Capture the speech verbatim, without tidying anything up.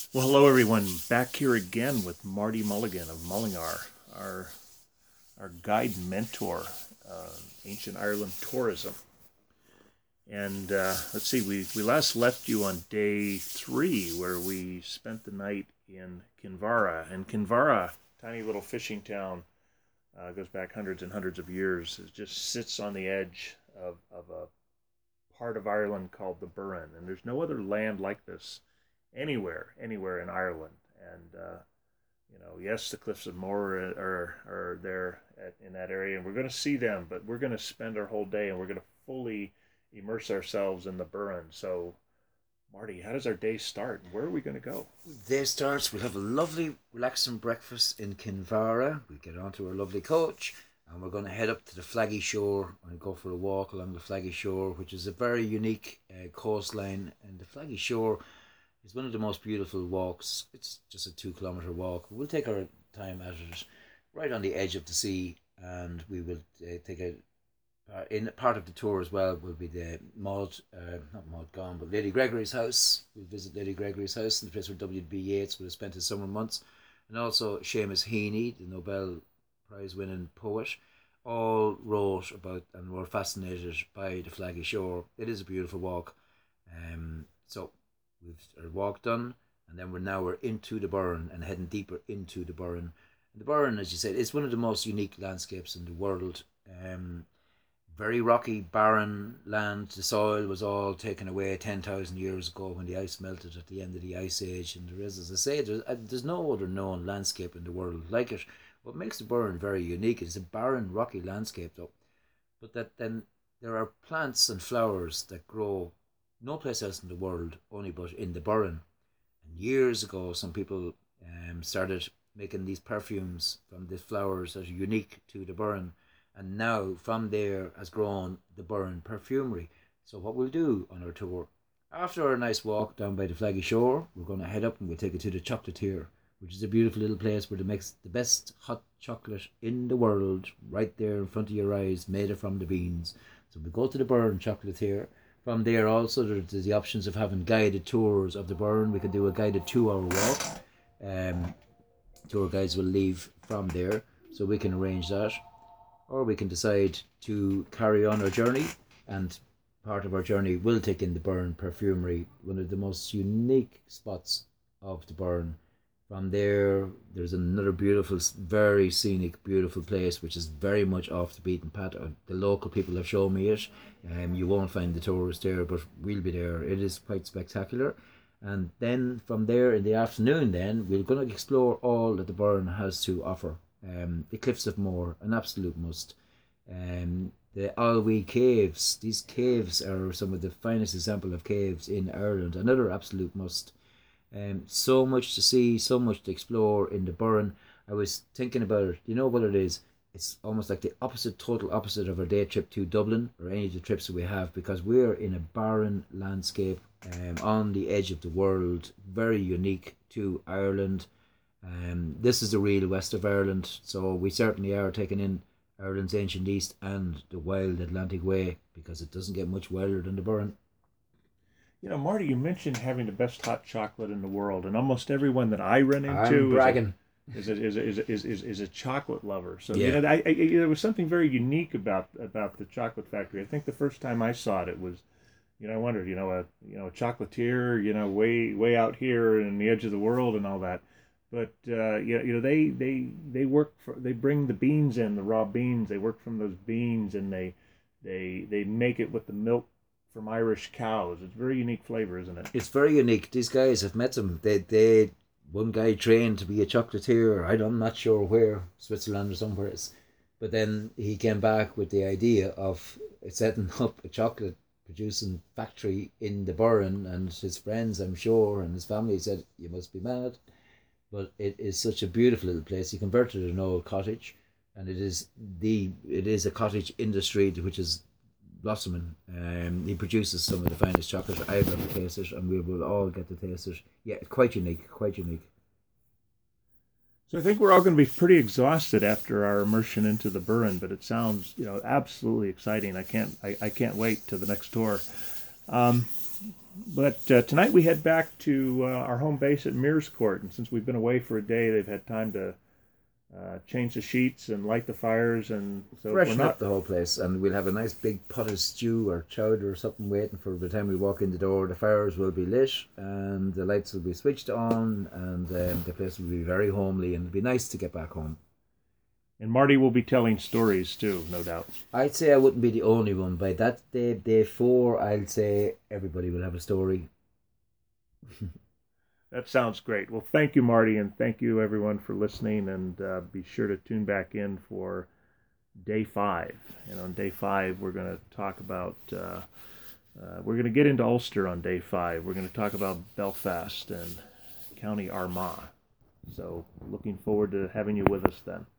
Well, hello everyone. Back here again with Marty Mulligan of Mullingar, our our guide mentor, uh, ancient Ireland tourism. And uh, let's see, we we last left you on day three, where we spent the night in Kinvara. And Kinvara, tiny little fishing town, uh, goes back hundreds and hundreds of years. It just sits on the edge of of a part of Ireland called the Burren, and there's no other land like this anywhere, anywhere in Ireland. And uh, you know, yes, the Cliffs of Moher are are there at, in that area, and we're going to see them. But we're going to spend our whole day, and we're going to fully immerse ourselves in the Burren. So, Marty, how does our day start? Where are we going to go? Day starts, we'll have a lovely, relaxing breakfast in Kinvara. We get onto our lovely coach and we're going to head up to the Flaggy Shore and go for a walk along the Flaggy Shore, which is a very unique uh, coastline. And the Flaggy Shore is one of the most beautiful walks. It's just a two kilometre walk. We'll take our time at it right on the edge of the sea, and we will uh, take a uh, in part of the tour as well will be the Maud, uh, not Maud Gone, but Lady Gregory's house. We'll visit Lady Gregory's house, in the place where W B. Yeats would have spent his summer months, and also Seamus Heaney, the Nobel Prize winning poet, all wrote about and were fascinated by the Flaggy Shore. It is a beautiful walk. Um, so we've our walk done, and then we're now we're into the Burren and heading deeper into the Burren. And the Burren, as you said, is one of the most unique landscapes in the world. Um, very rocky, barren land. The soil was all taken away ten thousand years ago when the ice melted at the end of the Ice Age. And there is, as I say, there's, uh, there's no other known landscape in the world like it. What makes the Burren very unique is a barren, rocky landscape, though. But that then there are plants and flowers that grow no place else in the world, only but in the Burren. And years ago, some people um, started making these perfumes from the flowers that are unique to the Burren. And now from there has grown the Burren Perfumery. So what we'll do on our tour, after our nice walk down by the Flaggy Shore, we're going to head up and we'll take it to the Chocolatier, which is a beautiful little place where they make the best hot chocolate in the world, right there in front of your eyes, made it from the beans. So we go to the Burren Chocolatier. From there also there's the options of having guided tours of the Burren. We could do a guided two hour walk. Um, tour guides will leave from there, so we can arrange that. Or we can decide to carry on our journey, and part of our journey will take in the Burren Perfumery, one of the most unique spots of the Burren. From there, there's another beautiful, very scenic, beautiful place, which is very much off the beaten path. The local people have shown me it. Um, you won't find the tourists there, but we'll be there. It is quite spectacular. And then from there in the afternoon, then we're going to explore all that the Burren has to offer. Um, the Cliffs of Moher, an absolute must. Um, the Alwee Caves, these caves are some of the finest example of caves in Ireland, another absolute must. Um, so much to see, so much to explore in the Burren. I was thinking about it. You know what it is? It's almost like the opposite, total opposite of our day trip to Dublin or any of the trips that we have, because we're in a barren landscape um, on the edge of the world, very unique to Ireland. Um, this is the real west of Ireland, so we certainly are taking in Ireland's ancient east and the wild Atlantic way, because it doesn't get much wilder than the Burren. You know, Marty, you mentioned having the best hot chocolate in the world, and almost everyone that I run I'm into is a bragging. is a, is a, is a, is, is, is a chocolate lover. So you Yeah. know, I, I, there was something very unique about about the chocolate factory. I think the first time I saw it, it was, you know, I wondered, you know, a you know a chocolatier, you know, way way out here in the edge of the world and all that. But uh, you know, you know, they they they work for they bring the beans in, the raw beans. They work from those beans, and they they they make it with the milk from Irish cows. It's a very unique flavor, isn't it? It's very unique. These guys, I've met them. They, they, one guy trained to be a chocolatier. I don't- I'm not sure where, Switzerland or somewhere else. But then he came back with the idea of setting up a chocolate producing factory in the Burren, and his friends, I'm sure, and his family said, "You must be mad." But it is such a beautiful little place. He converted an old cottage, and it is the it is a cottage industry which is blossoming. Um, he produces some of the finest chocolate I've ever tasted, and we will all get to taste it. Yeah, quite unique, quite unique. So I think we're all going to be pretty exhausted after our immersion into the Burren, but it sounds, you know, absolutely exciting. I can't I, I can't wait to the next tour. Um, but uh, tonight we head back to uh, our home base at Mears Court, and since we've been away for a day, they've had time to uh, change the sheets and light the fires, and so Freshen we're not. up the whole place, and we'll have a nice big pot of stew or chowder or something waiting for the time we walk in the door. The fires will be lit, and the lights will be switched on, and um, the place will be very homely, and it'll be nice to get back home. And Marty will be telling stories too, no doubt. I'd say I wouldn't be the only one. By that day, day four, I'd say everybody will have a story. That sounds great. Well, thank you, Marty, and thank you, everyone, for listening. And uh, be sure to tune back in for day five. And on day five, we're going to talk about, uh, uh, we're going to get into Ulster on day five. We're going to talk about Belfast and County Armagh. So looking forward to having you with us then.